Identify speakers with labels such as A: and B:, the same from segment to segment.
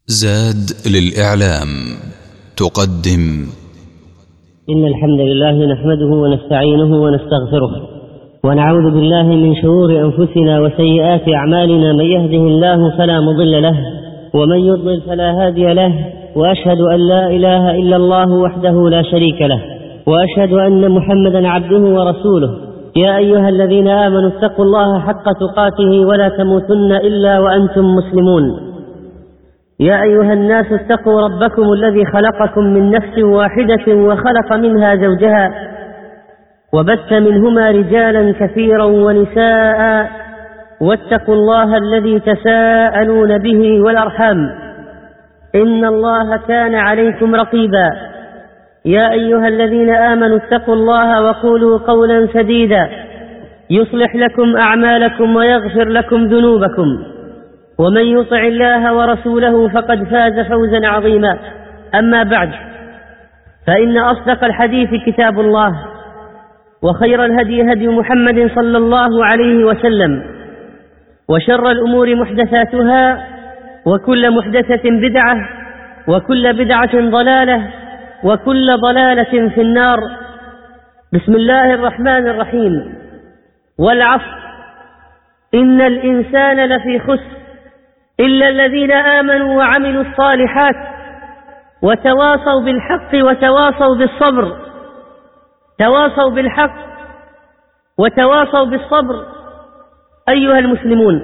A: زاد للإعلام تقدم.
B: إن الحمد لله نحمده ونستعينه ونستغفره ونعوذ بالله من شرور أنفسنا وسيئات أعمالنا. من يهده الله فلا مضل له ومن يضلل فلا هادي له، وأشهد أن لا إله إلا الله وحده لا شريك له، وأشهد أن محمدا عبده ورسوله. يا أيها الذين آمنوا اتقوا الله حق تقاته ولا تموتن إلا وأنتم مسلمون. يا أيها الناس اتقوا ربكم الذي خلقكم من نفس واحدة وخلق منها زوجها وبث منهما رجالا كثيرا ونساء، واتقوا الله الذي تساءلون به والأرحام إن الله كان عليكم رقيبا. يا أيها الذين آمنوا اتقوا الله وقولوا قولا سديدا يصلح لكم أعمالكم ويغفر لكم ذنوبكم، ومن يطع الله ورسوله فقد فاز فوزا عظيما. أما بعد، فإن أصدق الحديث كتاب الله، وخير الهدي هدي محمد صلى الله عليه وسلم، وشر الأمور محدثاتها، وكل محدثة بدعة، وكل بدعة ضلالة، وكل ضلالة في النار. بسم الله الرحمن الرحيم. والعصر إن الإنسان لفي خسر إلا الذين آمنوا وعملوا الصالحات وتواصوا بالحق وتواصوا بالصبر. تواصوا بالحق وتواصوا بالصبر. أيها المسلمون،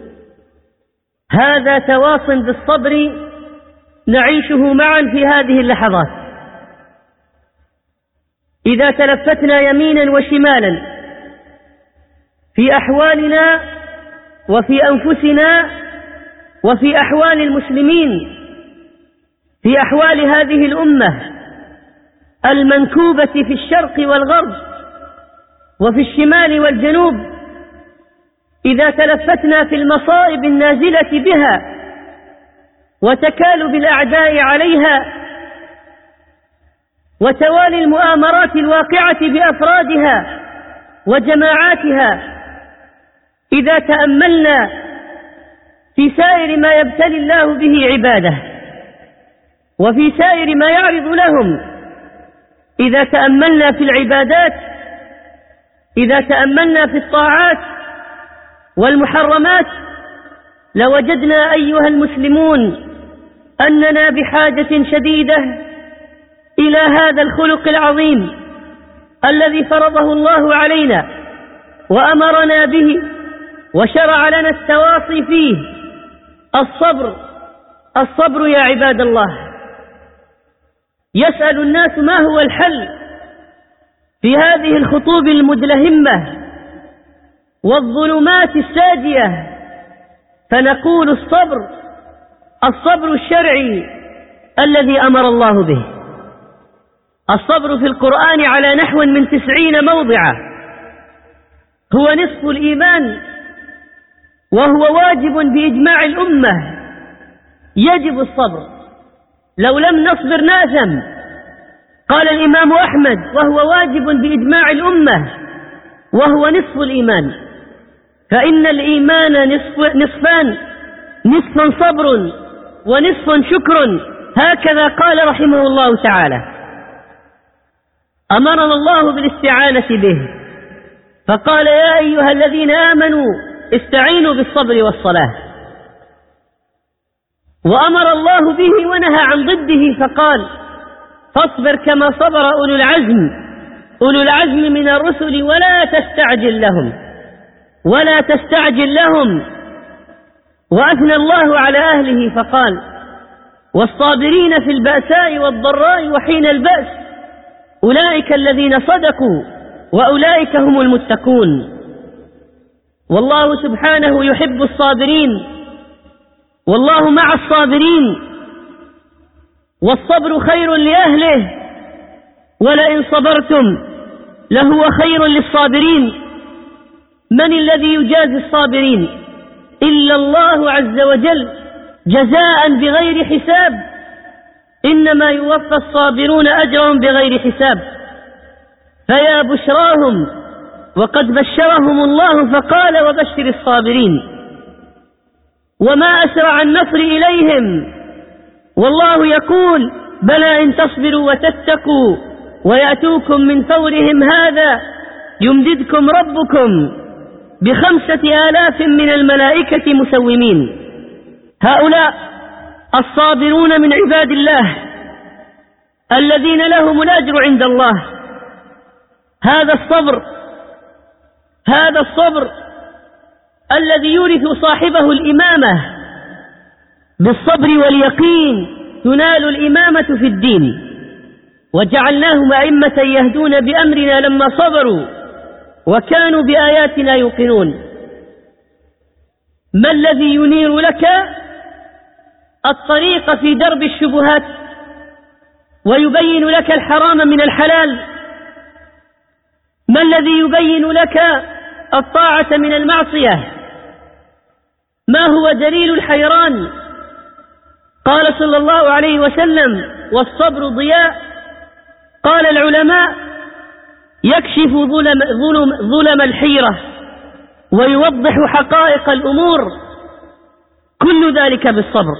B: هذا تواص بالصبر نعيشه معا في هذه اللحظات. إذا تلفتنا يمينا وشمالا في أحوالنا وفي أنفسنا وفي أحوال المسلمين، في أحوال هذه الأمة المنكوبة في الشرق والغرب وفي الشمال والجنوب، إذا تلفتنا في المصائب النازلة بها وتكالب الأعداء عليها وتوالي المؤامرات الواقعة بأفرادها وجماعاتها، إذا تأملنا في سائر ما يبتلي الله به عباده وفي سائر ما يعرض لهم، إذا تأملنا في العبادات، إذا تأملنا في الطاعات والمحرمات، لوجدنا أيها المسلمون أننا بحاجة شديدة إلى هذا الخلق العظيم الذي فرضه الله علينا وأمرنا به وشرع لنا التواصي فيه. الصبر يا عباد الله. يسأل الناس ما هو الحل في هذه الخطوب المدلهمة والظلمات الساجية، فنقول الصبر الشرعي الذي أمر الله به. الصبر في القرآن على نحو من 90 موضعا، هو نصف الإيمان، وهو واجب بإجماع الأمة. يجب الصبر، لو لم نصبر نأثم. قال الإمام أحمد: وهو واجب بإجماع الأمة، وهو نصف الإيمان. فإن الإيمان نصفان، نصف صبر ونصف شكر، هكذا قال رحمه الله تعالى. أمرنا الله بالاستعانة به، فقال: يا أيها الذين آمنوا استعينوا بالصبر والصلاة. وأمر الله به ونهى عن ضده، فقال: فاصبر كما صبر أولو العزم من الرسل ولا تستعجل لهم. وأثنى الله على أهله فقال: والصابرين في البأساء والضراء وحين البأس أولئك الذين صدقوا وأولئك هم المتقون. والله سبحانه يحب الصابرين، والله مع الصابرين، والصبر خير لأهله، ولئن صبرتم لهو خير للصابرين. من الذي يجازي الصابرين إلا الله عز وجل جزاء بغير حساب. إنما يوفى الصابرون أجرهم بغير حساب. فيا بشراهم، وقد بشرهم الله فقال: وبشر الصابرين. وما أسرع النصر إليهم والله يقول: بلى إن تصبروا وتتقوا ويأتوكم من فورهم هذا يمددكم ربكم ب5,000 من الملائكة مسومين. هؤلاء الصابرون من عباد الله الذين لهم الأجر عند الله. هذا الصبر الذي يورث صاحبه الإمامة. بالصبر واليقين تنال الإمامة في الدين. وجعلناهم أئمة يهدون بأمرنا لما صبروا وكانوا بآياتنا يوقنون. ما الذي ينير لك الطريق في درب الشبهات ويبين لك الحرام من الحلال؟ ما الذي يبين لك الطاعة من المعصية؟ ما هو دليل الحيران؟ قال صلى الله عليه وسلم: والصبر ضياء. قال العلماء: يكشف ظلم الحيرة ويوضح حقائق الأمور، كل ذلك بالصبر.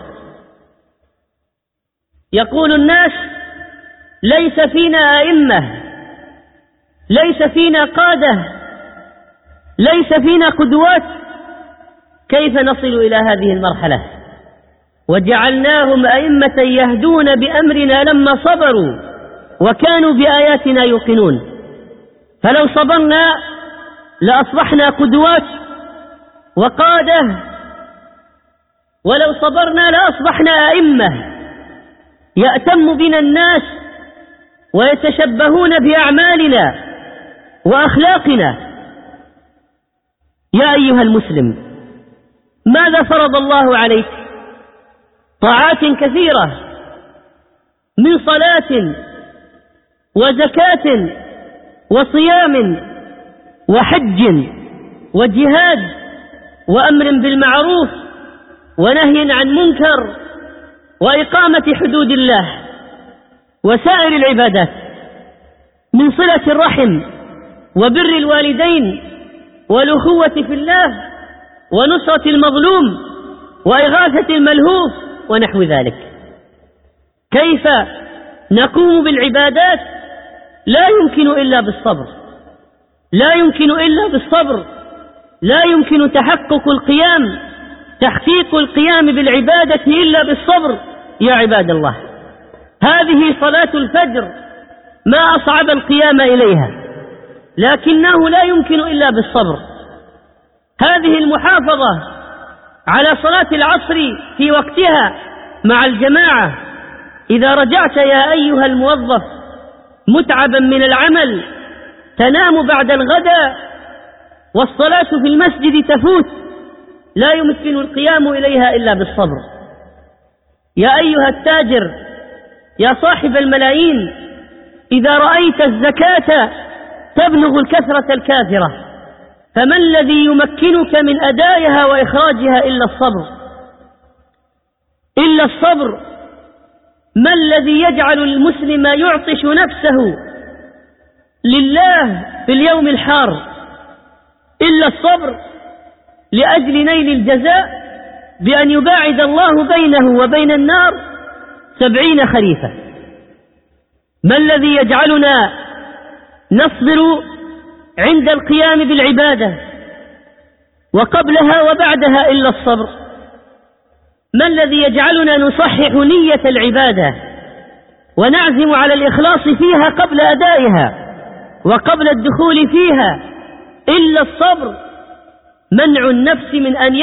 B: يقول الناس: ليس فينا أئمة، ليس فينا قادة، ليس فينا قدوات. كيف نصل إلى هذه المرحلة؟ وجعلناهم أئمة يهدون بأمرنا لما صبروا وكانوا بآياتنا يوقنون. فلو صبرنا لأصبحنا قدوات وقادة، ولو صبرنا لأصبحنا أئمة يأتم بنا الناس ويتشبهون بأعمالنا وأخلاقنا. يا أيها المسلم، ماذا فرض الله عليك؟ طاعات كثيرة، من صلاة وزكاة وصيام وحج وجهاد وأمر بالمعروف ونهي عن منكر وإقامة حدود الله وسائر العبادات، من صلة الرحم وبر الوالدين والأخوة في الله ونصرة المظلوم وإغاثة الملهوف ونحو ذلك. كيف نقوم بالعبادات؟ لا يمكن إلا بالصبر، لا يمكن إلا بالصبر، لا يمكن تحقيق القيام بالعبادة إلا بالصبر. يا عباد الله، هذه صلاة الفجر ما أصعب القيام إليها، لكنه لا يمكن إلا بالصبر. هذه المحافظة على صلاة العصر في وقتها مع الجماعة. إذا رجعت يا أيها الموظف متعبا من العمل تنام بعد الغداء والصلاة في المسجد تفوت، لا يمكن القيام إليها إلا بالصبر. يا أيها التاجر، يا صاحب الملايين، إذا رأيت الزكاة تبلغ الكثرة الكافرة، فما الذي يمكنك من أدائها وإخراجها إلا الصبر؟ إلا الصبر. ما الذي يجعل المسلم يعطش نفسه لله في اليوم الحار إلا الصبر، لأجل نيل الجزاء بأن يباعد الله بينه وبين النار 70 خريفا. ما الذي يجعلنا نصبر عند القيام بالعبادة وقبلها وبعدها إلا الصبر؟ ما الذي يجعلنا نصحح نية العبادة ونعزم على الإخلاص فيها قبل أدائها وقبل الدخول فيها إلا الصبر؟ منع النفس من أن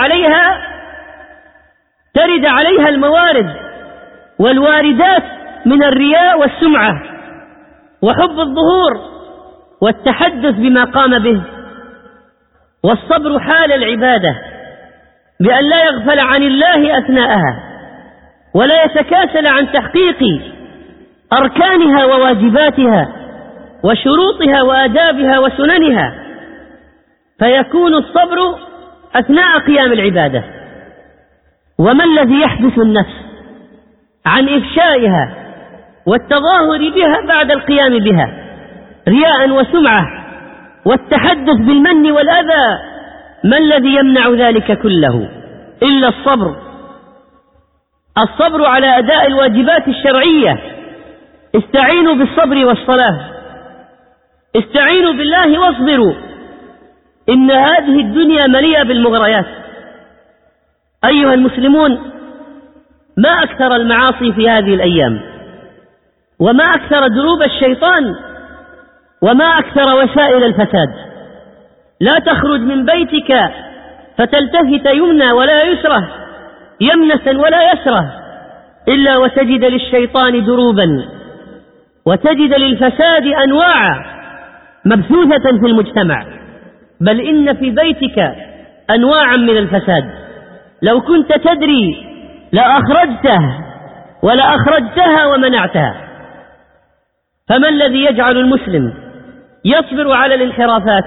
B: ترد عليها الموارد والواردات من الرياء والسمعة وحب الظهور والتحدث بما قام به. والصبر حال العبادة بأن لا يغفل عن الله أثناءها ولا يتكاسل عن تحقيق أركانها وواجباتها وشروطها وآدابها وسننها، فيكون الصبر أثناء قيام العبادة. وما الذي يحدث النفس عن إفشائها والتظاهر بها بعد القيام بها رياء وسمعة والتحدث بالمن والأذى؟ ما الذي يمنع ذلك كله إلا الصبر؟ الصبر على أداء الواجبات الشرعية. استعينوا بالصبر والصلاة، استعينوا بالله واصبروا، إن هذه الدنيا مليئة بالمغريات. أيها المسلمون، ما أكثر المعاصي في هذه الأيام، وما أكثر دروب الشيطان، وما أكثر وسائل الفساد. لا تخرج من بيتك فتلتفت يمنى ولا يسرى، يمنة ولا يسرى، إلا وتجد للشيطان دروبا، وتجد للفساد أنواعا مبثوثة في المجتمع، بل إن في بيتك أنواعا من الفساد لو كنت تدري لأخرجته ولأخرجتها ومنعتها. فما الذي يجعل المسلم يصبر على الانحرافات؟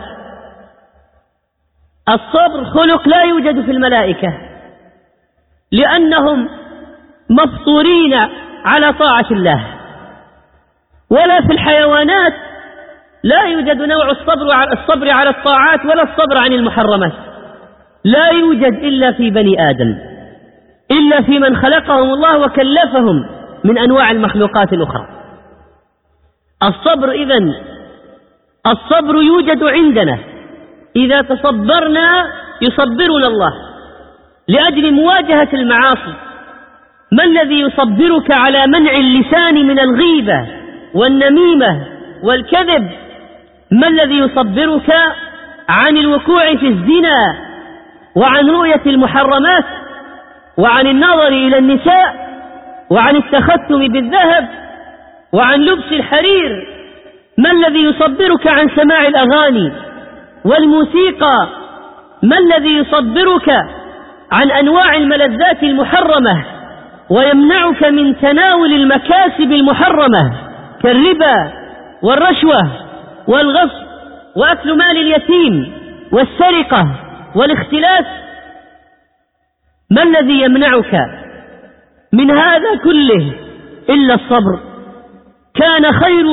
B: الصبر خلق لا يوجد في الملائكة، لأنهم مفطورين على طاعة الله، ولا في الحيوانات لا يوجد نوع الصبر على الطاعات ولا الصبر عن المحرمات، لا يوجد إلا في بني آدم، إلا في من خلقهم الله وكلفهم من أنواع المخلوقات الأخرى. الصبر إذن الصبر يوجد عندنا، إذا تصبرنا يصبرنا الله لأجل مواجهة المعاصي. ما الذي يصبرك على منع اللسان من الغيبة والنميمة والكذب؟ ما الذي يصبرك عن الوقوع في الزنا وعن رؤية المحرمات وعن النظر إلى النساء وعن التختم بالذهب وعن لبس الحرير؟ ما الذي يصبرك عن سماع الأغاني والموسيقى؟ ما الذي يصبرك عن أنواع الملذات المحرمة ويمنعك من تناول المكاسب المحرمة كالربا والرشوة والغصب وأكل مال اليتيم والسرقة والاختلاس؟ ما الذي يمنعك من هذا كله إلا الصبر؟ كان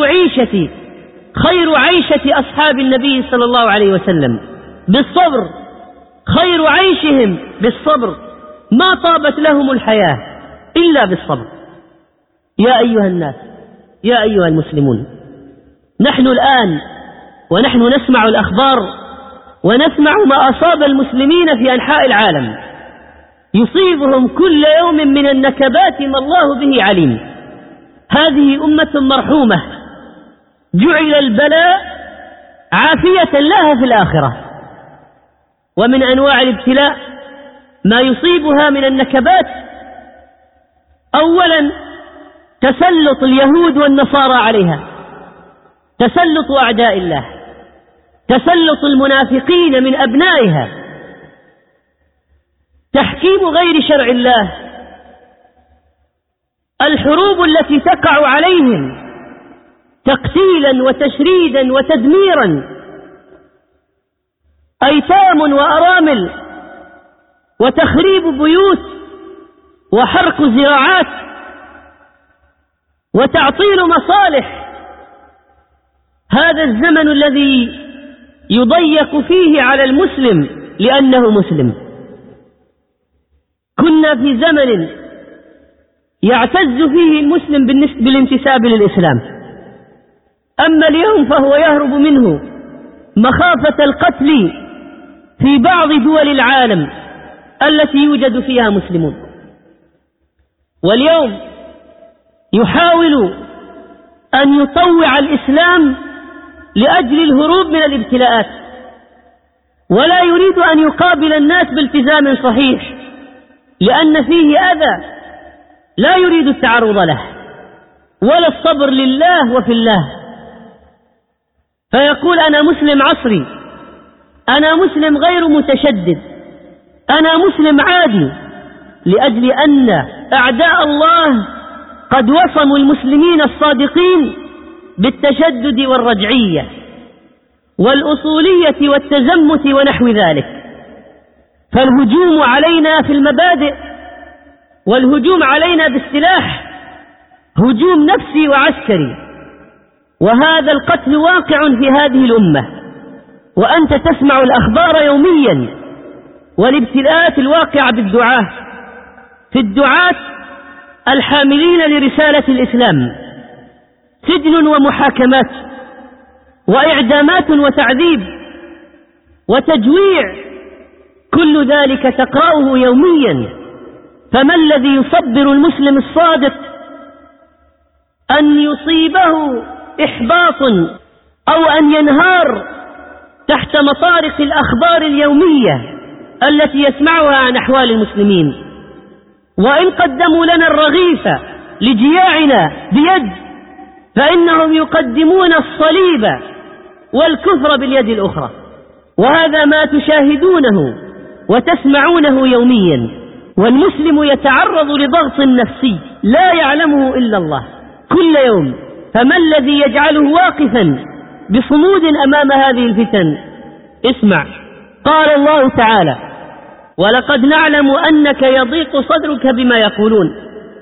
B: خير عيشة أصحاب النبي صلى الله عليه وسلم بالصبر، خير عيشهم بالصبر، ما طابت لهم الحياة إلا بالصبر. يا أيها الناس، يا أيها المسلمون، نحن الآن ونحن نسمع الأخبار ونسمع ما أصاب المسلمين في أنحاء العالم، يصيبهم كل يوم من النكبات ما الله به عليم. هذه أمة مرحومة جعل البلاء عافية لها في الآخرة. ومن أنواع الابتلاء ما يصيبها من النكبات: أولا تسلط اليهود والنصارى عليها، تسلط أعداء الله، تسلط المنافقين من أبنائها، تحكيم غير شرع الله، الحروب التي تقع عليهم تقتيلا وتشريدا وتدميرا، أيتام وأرامل، وتخريب بيوت، وحرق زراعات، وتعطيل مصالح. هذا الزمن الذي يضيق فيه على المسلم لأنه مسلم. كنا في زمن يعتز فيه المسلم بالانتساب للإسلام، أما اليوم فهو يهرب منه مخافة القتل في بعض دول العالم التي يوجد فيها مسلمون. واليوم يحاول أن يطوع الإسلام لأجل الهروب من الابتلاءات، ولا يريد أن يقابل الناس بالتزام صحيح، لأن فيه أذى لا يريد التعرض له ولا الصبر لله وفي الله. فيقول: أنا مسلم عصري، أنا مسلم غير متشدد، أنا مسلم عادي، لأجل أن أعداء الله قد وصموا المسلمين الصادقين بالتشدد والرجعية والأصولية والتزمت ونحو ذلك. فالهجوم علينا في المبادئ والهجوم علينا بالسلاح هجوم نفسي وعسكري، وهذا القتل واقع في هذه الأمة، وأنت تسمع الأخبار يوميا والابتلاءات الواقعة بالدعاة. في الدعاة الحاملين لرسالة الإسلام، سجن ومحاكمات وإعدامات وتعذيب وتجويع، كل ذلك تقرأه يوميا. فما الذي يصبر المسلم الصادق أن يصيبه إحباط أو أن ينهار تحت مطارق الأخبار اليومية التي يسمعها عن أحوال المسلمين؟ وإن قدموا لنا الرغيف لجياعنا بيد، فإنهم يقدمون الصليب والكفر باليد الأخرى. وهذا ما تشاهدونه وتسمعونه يوميا، والمسلم يتعرض لضغط نفسي لا يعلمه إلا الله كل يوم. فما الذي يجعله واقفا بصمود أمام هذه الفتن؟ اسمع، قال الله تعالى: ولقد نعلم أنك يضيق صدرك بما يقولون.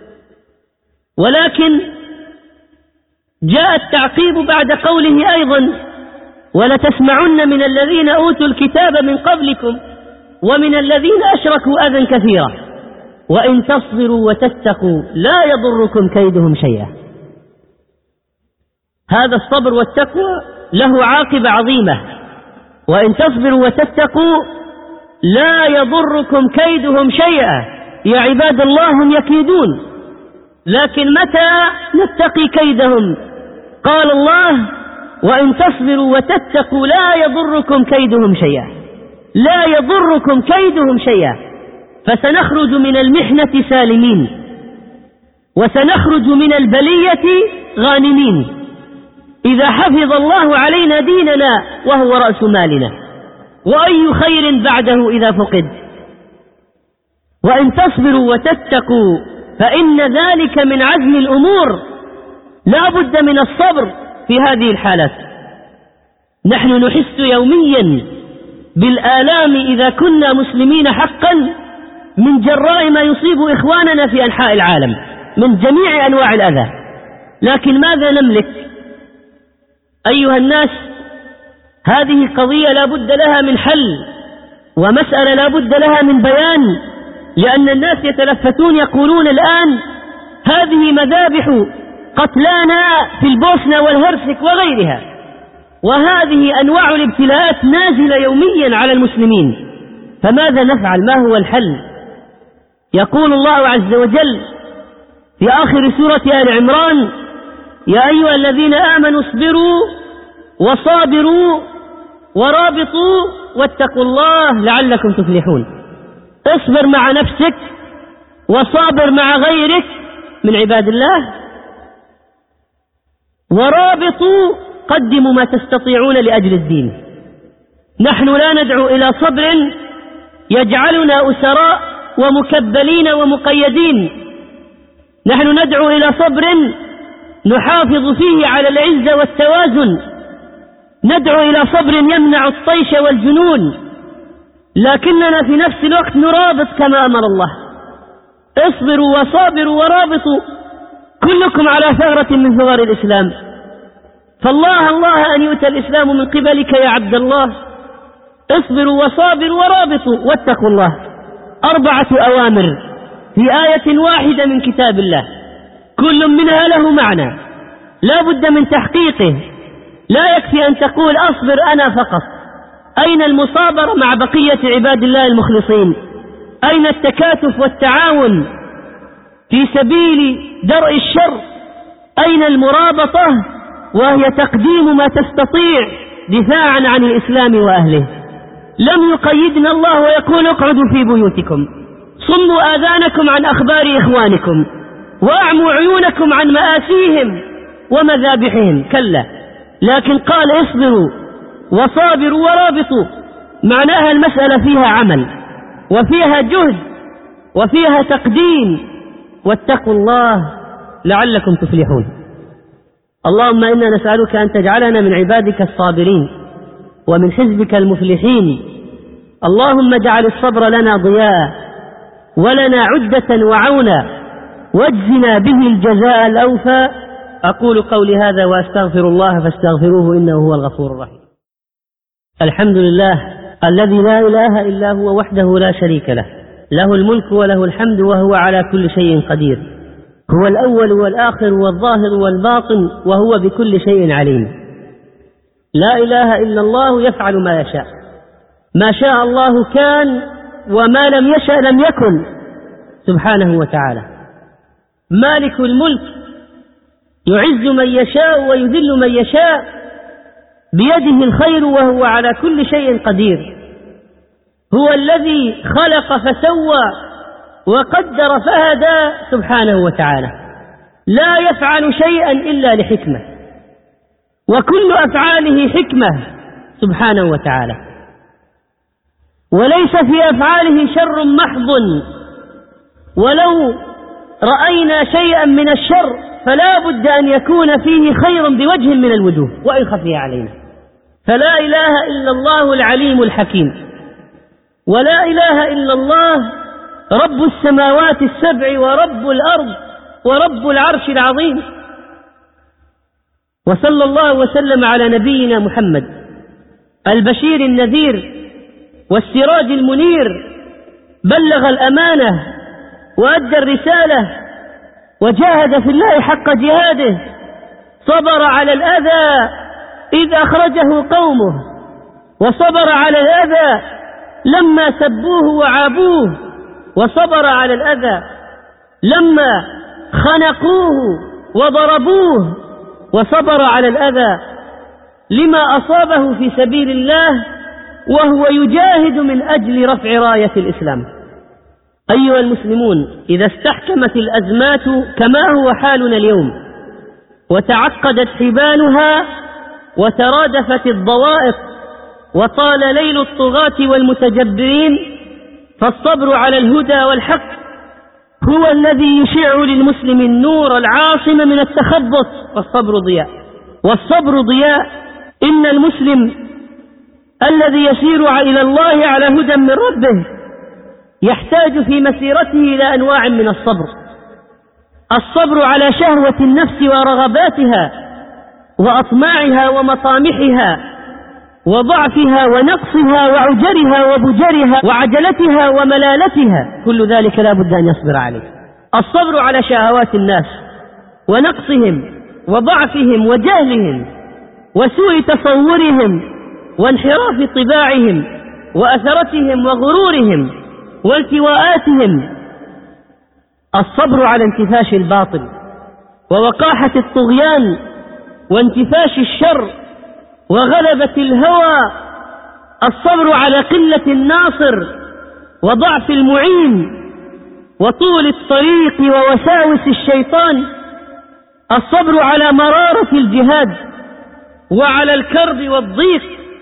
B: ولكن جاء التعقيب بعد قوله أيضا: ولتسمعن من الذين أوتوا الكتاب من قبلكم ومن الذين أشركوا أذى كثيرا وإن تصبروا وتتقوا لا يضركم كيدهم شيئا. هذا الصبر والتقوى له عاقبة عظيمة، وإن تصبروا وتتقوا لا يضركم كيدهم شيئا. يا عباد الله، هم يكيدون، لكن متى نتقي كيدهم؟ قال الله: وإن تصبروا وتتقوا لا يضركم كيدهم شيئا، لا يضركم كيدهم شيئا. فسنخرج من المحنة سالمين، وسنخرج من البلية غانمين إذا حفظ الله علينا ديننا وهو رأس مالنا، وأي خير بعده إذا فقد. وإن تصبروا وتتقوا فإن ذلك من عزم الأمور، لا بد من الصبر في هذه الحالات. نحن نحس يوميا بالآلام إذا كنا مسلمين حقا من جراء ما يصيب إخواننا في أنحاء العالم من جميع أنواع الأذى. لكن ماذا نملك أيها الناس؟ هذه قضية لا بد لها من حل، ومسألة لا بد لها من بيان، لأن الناس يتلفتون يقولون الآن هذه مذابح قتلانا في البوسنة والهرسك وغيرها، وهذه أنواع الابتلاءات نازلة يوميا على المسلمين. فماذا نفعل؟ ما هو الحل؟ يقول الله عز وجل في آخر سورة آل عمران: يا أيها الذين آمنوا اصبروا وصابروا ورابطوا واتقوا الله لعلكم تفلحون. اصبر مع نفسك وصابر مع غيرك من عباد الله، ورابطوا، قدموا ما تستطيعون لأجل الدين. نحن لا ندعو إلى صبر يجعلنا أسراء ومكبلين ومقيدين، نحن ندعو إلى صبر نحافظ فيه على العزة والتوازن، ندعو إلى صبر يمنع الطيش والجنون، لكننا في نفس الوقت نرابط كما أمر الله: اصبروا وصابروا ورابطوا، كلكم على ثغرة من ثغر الإسلام، فالله الله أن يؤتى الإسلام من قبلك يا عبد الله. اصبروا وصابروا ورابطوا واتقوا الله، 4 أوامر في آية واحدة من كتاب الله، كل منها له معنى لا بد من تحقيقه. لا يكفي أن تقول أصبر أنا فقط. أين المصابرة مع بقية عباد الله المخلصين؟ أين التكاتف والتعاون في سبيل درء الشر؟ أين المرابطة وهي تقديم ما تستطيع دفاعا عن الإسلام وأهله؟ لم يقيدنا الله ويقول اقعدوا في بيوتكم، صموا آذانكم عن أخبار إخوانكم، وأعموا عيونكم عن مآسيهم ومذابحهم، كلا، لكن قال اصبروا وصابروا ورابطوا. معناها المسألة فيها عمل وفيها جهد وفيها تقديم، واتقوا الله لعلكم تفلحون. اللهم إنا نسألك أن تجعلنا من عبادك الصابرين ومن حزبك المفلحين. اللهم اجعل الصبر لنا ضياء ولنا عدة وعونا، واجزنا به الجزاء الأوفى. أقول قولي هذا وأستغفر الله فاستغفروه إنه هو الغفور الرحيم. الحمد لله الذي لا إله إلا هو وحده لا شريك له، له الملك وله الحمد وهو على كل شيء قدير. هو الأول والآخر والظاهر والباطن، وهو بكل شيء عليم. لا إله إلا الله يفعل ما يشاء، ما شاء الله كان وما لم يشأ لم يكن سبحانه وتعالى. مالك الملك يعز من يشاء ويذل من يشاء، بيده الخير وهو على كل شيء قدير. هو الذي خلق فسوى وقدر فهدى سبحانه وتعالى، لا يفعل شيئا إلا لحكمة، وكل أفعاله حكمة سبحانه وتعالى، وليس في أفعاله شر محض، ولو رأينا شيئا من الشر فلا بد أن يكون فيه خير بوجه من الوجوه وإن خفي علينا. فلا إله إلا الله العليم الحكيم، ولا إله إلا الله رب السماوات السبع ورب الأرض ورب العرش العظيم. وصلى الله وسلم على نبينا محمد البشير النذير والسراج المنير، بلغ الأمانة وأدى الرسالة وجاهد في الله حق جهاده، صبر على الأذى إذ أخرجه قومه، وصبر على الأذى لما سبوه وعابوه، وصبر على الأذى لما خنقوه وضربوه، وصبر على الأذى لما أصابه في سبيل الله وهو يجاهد من أجل رفع راية الإسلام. أيها المسلمون، إذا استحكمت الأزمات كما هو حالنا اليوم، وتعقدت حبالها وترادفت الضوائق، وطال ليل الطغاة والمتجبرين، فالصبر على الهدى والحق هو الذي يشع للمسلم النور العاصم من التخبط، والصبر ضياء. والصبر ضياء. إن المسلم الذي يسير إلى الله على هدى من ربه يحتاج في مسيرته إلى أنواع من الصبر. الصبر على شهوة النفس ورغباتها وأطماعها ومطامحها وضعفها ونقصها وعجرها وبجرها وعجلتها وملالتها، كل ذلك لا بد أن يصبر عليه. الصبر على شهوات الناس ونقصهم وضعفهم وجهلهم وسوء تصورهم وانحراف طباعهم وأثرتهم وغرورهم والتواءاتهم. الصبر على انتفاش الباطل ووقاحة الطغيان وانتفاش الشر وغلبة الهوى. الصبر على قلة الناصر وضعف المعين وطول الطريق ووساوس الشيطان. الصبر على مرارة الجهاد وعلى الكرب والضيق.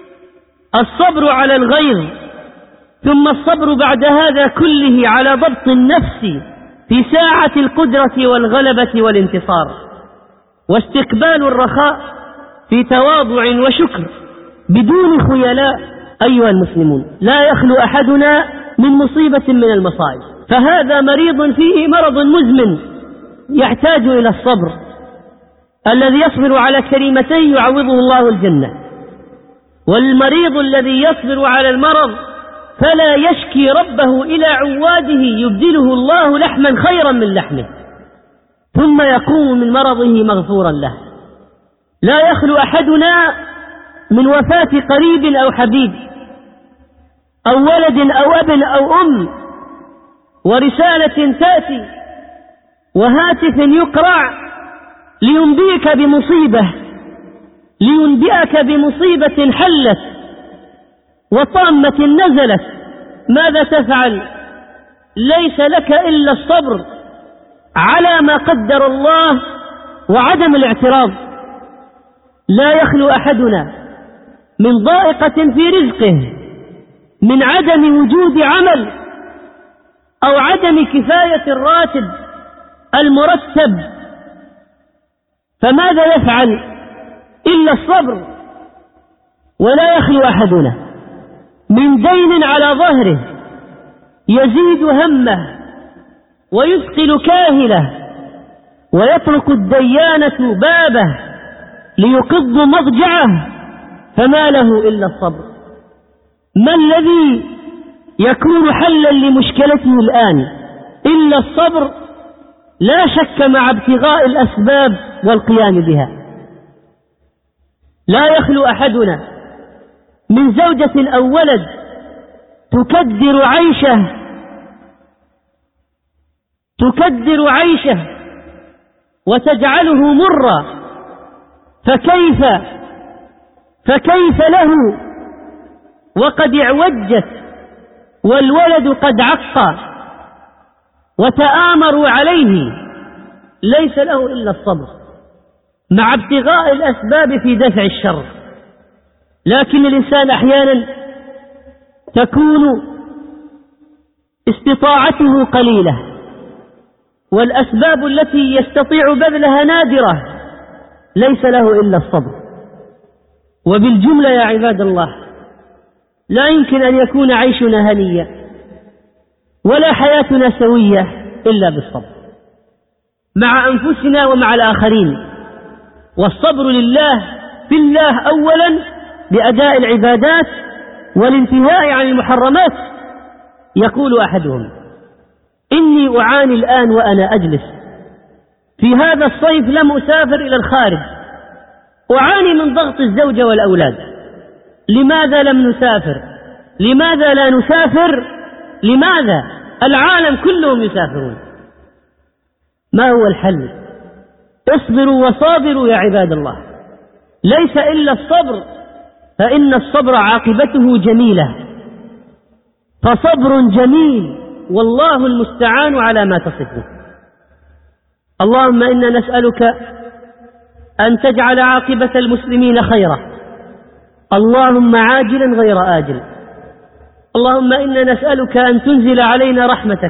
B: الصبر على الغيظ. ثم الصبر بعد هذا كله على ضبط النفس في ساعة القدرة والغلبة والانتصار، واستقبال الرخاء في تواضع وشكر بدون خيلاء. أيها المسلمون، لا يخلو أحدنا من مصيبة من المصائب، فهذا مريض فيه مرض مزمن يحتاج إلى الصبر. الذي يصبر على كلمتين يعوضه الله الجنة، والمريض الذي يصبر على المرض فلا يشكي ربه إلى عواده يبدله الله لحما خيرا من لحمه، ثم يقوم من مرضه مغفورا له. لا يخلو أحدنا من وفاة قريب أو حبيب أو ولد أو أب أو أم، ورسالة تأتي وهاتف يقرع لينبئك بمصيبة حلت وطامة نزلت. ماذا تفعل؟ ليس لك إلا الصبر على ما قدر الله وعدم الاعتراض. لا يخلو أحدنا من ضائقة في رزقه، من عدم وجود عمل أو عدم كفاية الراتب المرتب، فماذا يفعل إلا الصبر؟ ولا يخلو أحدنا من دين على ظهره يزيد همه ويثقل كاهله، ويترك الديانة بابه ليقض مضجعه، فما له إلا الصبر. ما الذي يكون حلا لمشكلته الآن إلا الصبر لا شك مع ابتغاء الأسباب والقيام بها. لا يخلو أحدنا من زوجة أو ولد تكدر عيشه وتجعله مرا، فكيف له وقد اعوجت والولد قد عق وتآمروا عليه؟ ليس له إلا الصبر مع ابتغاء الأسباب في دفع الشر. لكن الإنسان أحيانا تكون استطاعته قليلة والأسباب التي يستطيع بذلها نادرة، ليس له إلا الصبر. وبالجملة يا عباد الله لا يمكن أن يكون عيشنا هنيا ولا حياتنا سوية إلا بالصبر مع أنفسنا ومع الآخرين. والصبر لله في الله أولا بأداء العبادات والانتهاء عن المحرمات. يقول أحدهم: إني أعاني الآن وأنا أجلس في هذا الصيف، لم أسافر إلى الخارج، أعاني من ضغط الزوجة والأولاد. لماذا لم نسافر؟ لماذا لا نسافر؟ لماذا؟ العالم كلهم يسافرون. ما هو الحل؟ اصبروا وصابروا يا عباد الله، ليس إلا الصبر، فإن الصبر عاقبته جميلة، فصبر جميل والله المستعان على ما تصفه. اللهم إنا نسألك أن تجعل عاقبة المسلمين خيرا، اللهم عاجلا غير آجل. اللهم إنا نسألك أن تنزل علينا رحمتك،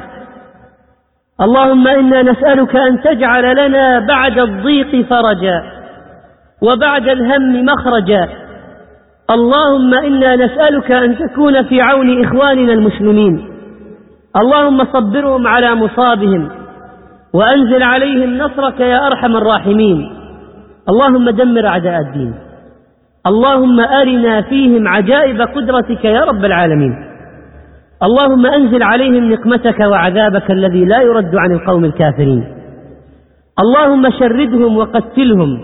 B: اللهم إنا نسألك أن تجعل لنا بعد الضيق فرجا وبعد الهم مخرجا. اللهم إنا نسألك أن تكون في عون إخواننا المسلمين، اللهم صبرهم على مصابهم وأنزل عليهم نصرك يا أرحم الراحمين. اللهم دمر أعداء الدين، اللهم أرنا فيهم عجائب قدرتك يا رب العالمين. اللهم أنزل عليهم نقمتك وعذابك الذي لا يرد عن القوم الكافرين. اللهم شردهم وقتلهم،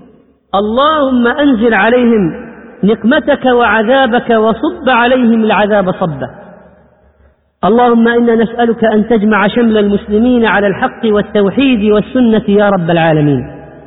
B: اللهم أنزل عليهم نقمتك وعذابك وصب عليهم العذاب صبا. اللهم إنا نسألك أن تجمع شمل المسلمين على الحق والتوحيد والسنة يا رب العالمين.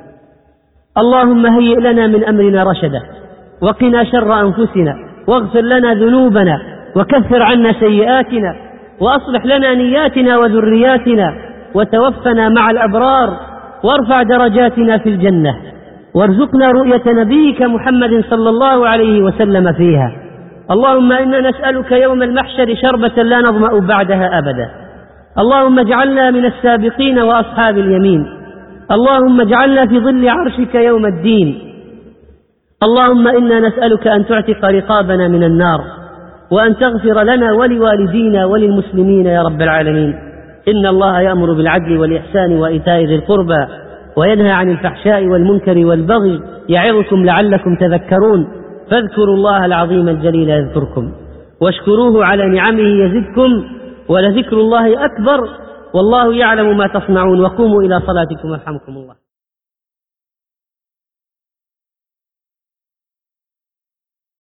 B: اللهم هيئ لنا من أمرنا رشدا وقنا شر أنفسنا واغفر لنا ذنوبنا وكفر عنا سيئاتنا وأصلح لنا نياتنا وذرياتنا وتوفنا مع الأبرار وارفع درجاتنا في الجنة وارزقنا رؤية نبيك محمد صلى الله عليه وسلم فيها. اللهم إنا نسألك يوم المحشر شربة لا نظمأ بعدها أبدا. اللهم اجعلنا من السابقين وأصحاب اليمين. اللهم اجعلنا في ظل عرشك يوم الدين. اللهم إنا نسألك أن تعتق رقابنا من النار وأن تغفر لنا ولوالدينا وللمسلمين يا رب العالمين. إن الله يأمر بالعدل والإحسان وإيتاء ذي القربى وينهى عن الفحشاء والمنكر والبغي يعظكم لعلكم تذكرون. فاذكروا الله العظيم الجليل يذكركم واشكروه على نعمه يزدكم ولذكر الله أكبر والله يعلم ما تصنعون. وقوموا إلى صلاتكم يرحمكم الله.